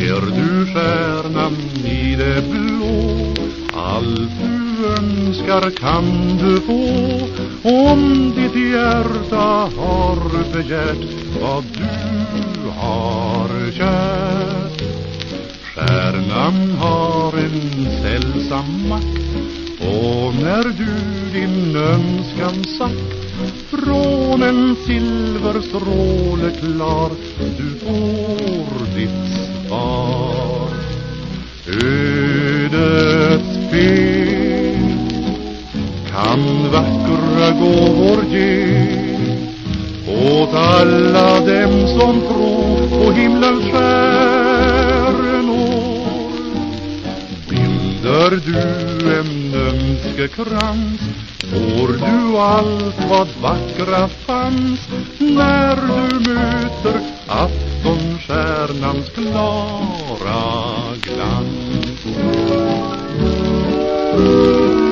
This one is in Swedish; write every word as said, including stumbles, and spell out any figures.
Ser du stjärnan i det blå, allt du önskar kan du få, om ditt hjärta har begärt vad du har kärt. Stjärnan har en sällsam makt, och när du din önskan sagt, från en silverstråle klar du får ditt svar. Ödets spel kan vackra gåvor ge åt alla dem som tror på himlens stjärnor. Bildar du en önskekrans, får du allt vad vackra fanns, när du möter aftonstjärnans klara glans.